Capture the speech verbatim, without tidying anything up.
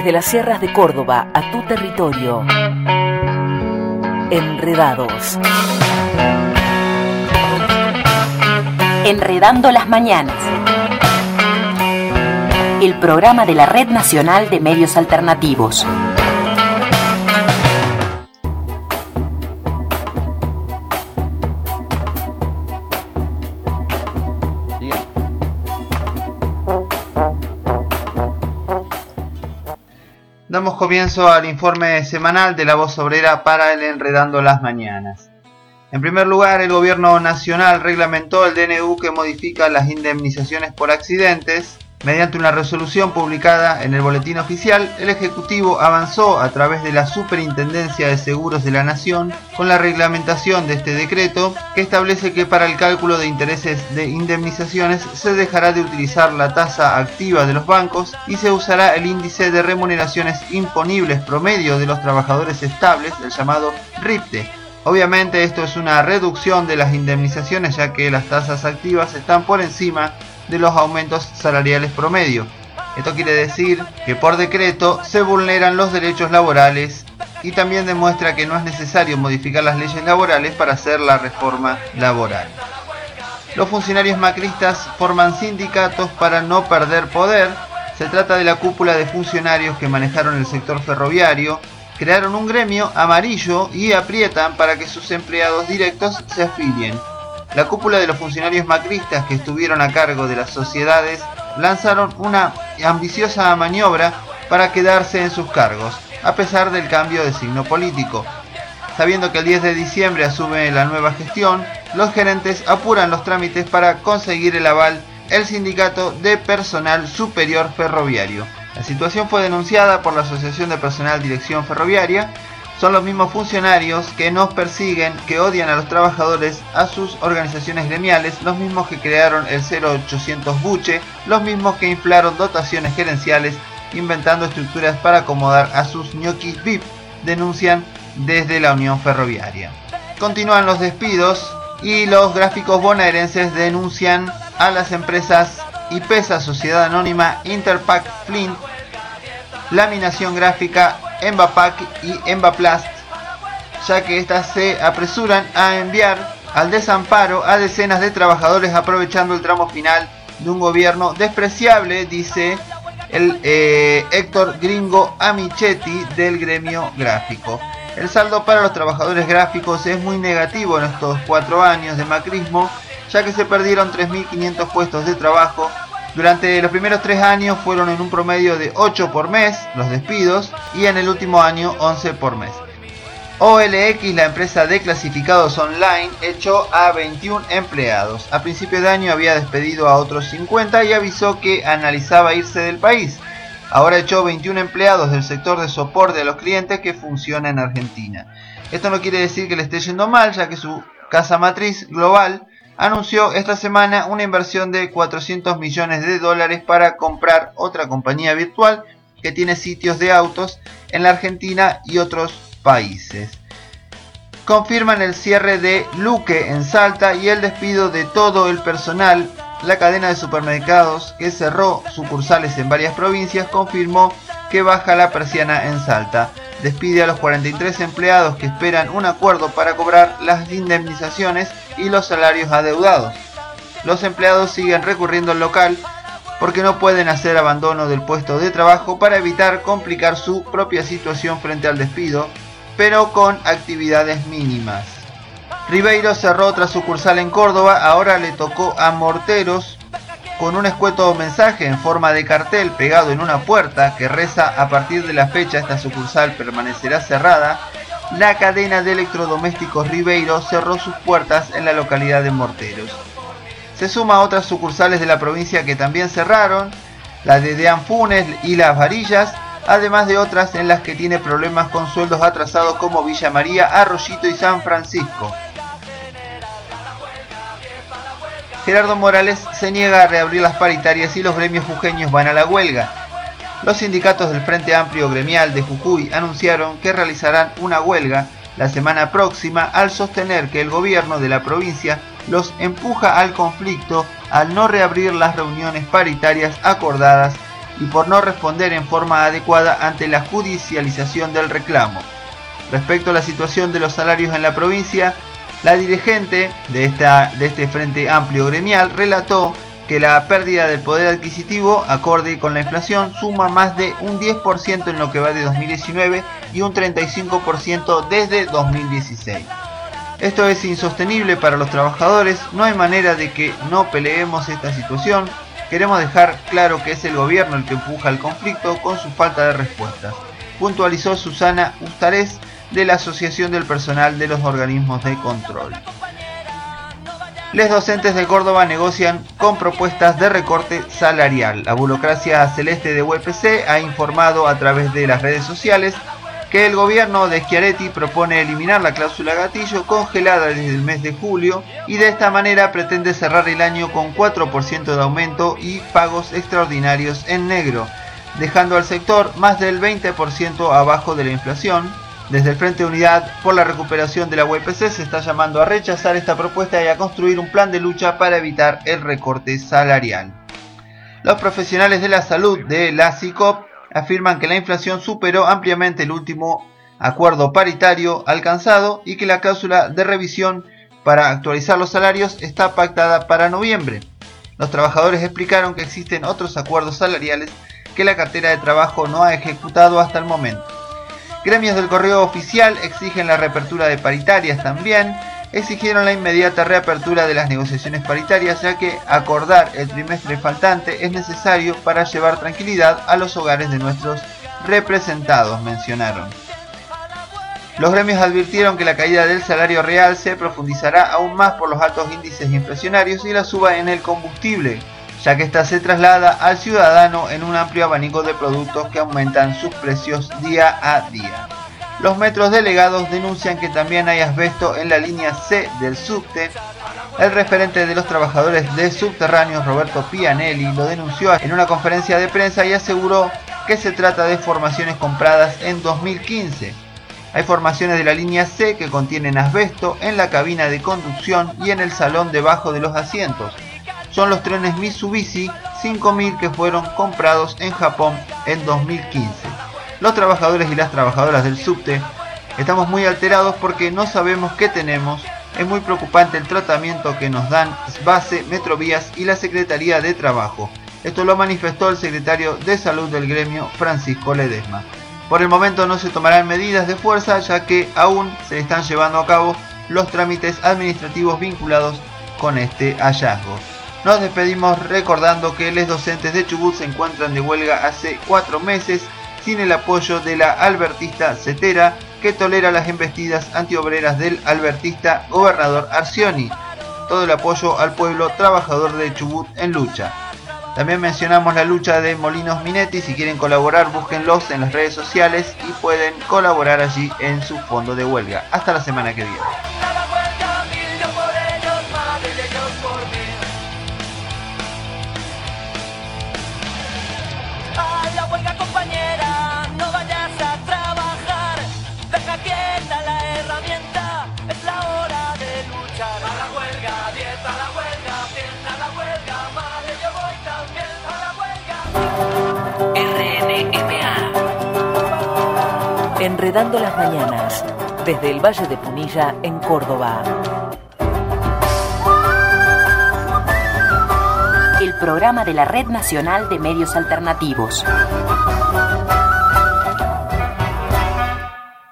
Desde las sierras de Córdoba a tu territorio. Enredados. Enredando las mañanas. El programa de la Red Nacional de Medios Alternativos. Damos comienzo al informe semanal de La Voz Obrera para el Enredando las Mañanas. En primer lugar, el Gobierno Nacional reglamentó el D N U que modifica las indemnizaciones por accidentes. Mediante una resolución publicada en el Boletín Oficial, el Ejecutivo avanzó a través de la Superintendencia de Seguros de la Nación con la reglamentación de este decreto, que establece que para el cálculo de intereses de indemnizaciones se dejará de utilizar la tasa activa de los bancos y se usará el índice de remuneraciones imponibles promedio de los trabajadores estables, el llamado R I P T E. Obviamente esto es una reducción de las indemnizaciones, ya que las tasas activas están por encima de los aumentos salariales promedio. Esto quiere decir que por decreto se vulneran los derechos laborales y también demuestra que no es necesario modificar las leyes laborales para hacer la reforma laboral. Los funcionarios macristas forman sindicatos para no perder poder. Se trata de la cúpula de funcionarios que manejaron el sector ferroviario. Crearon un gremio amarillo y aprietan para que sus empleados directos se afilien. La cúpula de los funcionarios macristas que estuvieron a cargo de las sociedades lanzaron una ambiciosa maniobra para quedarse en sus cargos, a pesar del cambio de signo político. Sabiendo que el diez de diciembre asume la nueva gestión, los gerentes apuran los trámites para conseguir el aval del Sindicato de Personal Superior Ferroviario. La situación fue denunciada por la Asociación de Personal Dirección Ferroviaria. Son los mismos funcionarios que nos persiguen, que odian a los trabajadores, a sus organizaciones gremiales, los mismos que crearon el cero ochocientos buche, los mismos que inflaron dotaciones gerenciales, inventando estructuras para acomodar a sus ñoquis V I P, denuncian desde la Unión Ferroviaria. Continúan los despidos y los gráficos bonaerenses denuncian a las empresas IPESA, Sociedad Anónima, Interpack, Flint, Laminación Gráfica, Envapac y Envaplast, ya que estas se apresuran a enviar al desamparo a decenas de trabajadores aprovechando el tramo final de un gobierno despreciable, dice el eh, Héctor Gringo Amichetti del gremio gráfico. El saldo para los trabajadores gráficos es muy negativo en estos cuatro años de macrismo, ya que se perdieron tres mil quinientos puestos de trabajo. Durante los primeros tres años fueron en un promedio de ocho por mes los despidos y en el último año once por mes. O L X, la empresa de clasificados online, echó a veintiún empleados. A principio de año había despedido a otros cincuenta y avisó que analizaba irse del país. Ahora echó veintiún empleados del sector de soporte a los clientes que funciona en Argentina. Esto no quiere decir que le esté yendo mal, ya que su casa matriz global anunció esta semana una inversión de cuatrocientos millones de dólares para comprar otra compañía virtual que tiene sitios de autos en la Argentina y otros países. Confirman el cierre de Luque en Salta y el despido de todo el personal. La cadena de supermercados, que cerró sucursales en varias provincias, confirmó que baja la persiana en Salta. Despide a los cuarenta y tres empleados que esperan un acuerdo para cobrar las indemnizaciones y los salarios adeudados. Los empleados siguen recurriendo al local porque no pueden hacer abandono del puesto de trabajo para evitar complicar su propia situación frente al despido, pero con actividades mínimas. Ribeiro cerró otra sucursal en Córdoba, ahora le tocó a Morteros, con un escueto mensaje en forma de cartel pegado en una puerta que reza: a partir de la fecha esta sucursal permanecerá cerrada. La cadena de electrodomésticos Ribeiro cerró sus puertas en la localidad de Morteros. Se suma a otras sucursales de la provincia que también cerraron, la de Deán Funes y Las Varillas, además de otras en las que tiene problemas con sueldos atrasados como Villa María, Arroyito y San Francisco. Gerardo Morales se niega a reabrir las paritarias y los gremios jujeños van a la huelga. Los sindicatos del Frente Amplio Gremial de Jujuy anunciaron que realizarán una huelga la semana próxima al sostener que el gobierno de la provincia los empuja al conflicto al no reabrir las reuniones paritarias acordadas y por no responder en forma adecuada ante la judicialización del reclamo. Respecto a la situación de los salarios en la provincia, la dirigente de, esta, de este Frente Amplio Gremial relató que la pérdida del poder adquisitivo, acorde con la inflación, suma más de un diez por ciento en lo que va de dos mil diecinueve y un treinta y cinco por ciento desde dos mil dieciséis. Esto es insostenible para los trabajadores, no hay manera de que no peleemos esta situación. Queremos dejar claro que es el gobierno el que empuja el conflicto con su falta de respuestas, puntualizó Susana Ustarés de la Asociación del Personal de los Organismos de Control. Los docentes de Córdoba negocian con propuestas de recorte salarial. La burocracia celeste de U P C ha informado a través de las redes sociales que el gobierno de Schiaretti propone eliminar la cláusula gatillo congelada desde el mes de julio y de esta manera pretende cerrar el año con cuatro por ciento de aumento y pagos extraordinarios en negro, dejando al sector más del veinte por ciento abajo de la inflación. Desde el Frente Unidad por la Recuperación de la U P C se está llamando a rechazar esta propuesta y a construir un plan de lucha para evitar el recorte salarial. Los profesionales de la salud de la SICOP afirman que la inflación superó ampliamente el último acuerdo paritario alcanzado y que la cláusula de revisión para actualizar los salarios está pactada para noviembre. Los trabajadores explicaron que existen otros acuerdos salariales que la cartera de trabajo no ha ejecutado hasta el momento. Gremios del correo oficial exigen la reapertura de paritarias también, exigieron la inmediata reapertura de las negociaciones paritarias ya que acordar el trimestre faltante es necesario para llevar tranquilidad a los hogares de nuestros representados, mencionaron. Los gremios advirtieron que la caída del salario real se profundizará aún más por los altos índices inflacionarios y la suba en el combustible, ya que ésta se traslada al ciudadano en un amplio abanico de productos que aumentan sus precios día a día. Los metros delegados denuncian que también hay asbesto en la línea C del subte. El referente de los trabajadores de subterráneos, Roberto Pianelli, lo denunció en una conferencia de prensa y aseguró que se trata de formaciones compradas en dos mil quince. Hay formaciones de la línea C que contienen asbesto en la cabina de conducción y en el salón debajo de los asientos. Son los trenes Mitsubishi cinco mil que fueron comprados en Japón en dos mil quince. Los trabajadores y las trabajadoras del subte estamos muy alterados porque no sabemos qué tenemos. Es muy preocupante el tratamiento que nos dan SBASE, Metrovías y la Secretaría de Trabajo. Esto lo manifestó el secretario de Salud del gremio, Francisco Ledesma. Por el momento no se tomarán medidas de fuerza ya que aún se están llevando a cabo los trámites administrativos vinculados con este hallazgo. Nos despedimos recordando que los docentes de Chubut se encuentran de huelga hace cuatro meses sin el apoyo de la albertista Cetera, que tolera las embestidas antiobreras del albertista gobernador Arcioni. Todo el apoyo al pueblo trabajador de Chubut en lucha. También mencionamos la lucha de Molinos Minetti. Si quieren colaborar, búsquenlos en las redes sociales y pueden colaborar allí en su fondo de huelga. Hasta la semana que viene. Enredando las mañanas, desde el Valle de Punilla, en Córdoba. El programa de la Red Nacional de Medios Alternativos.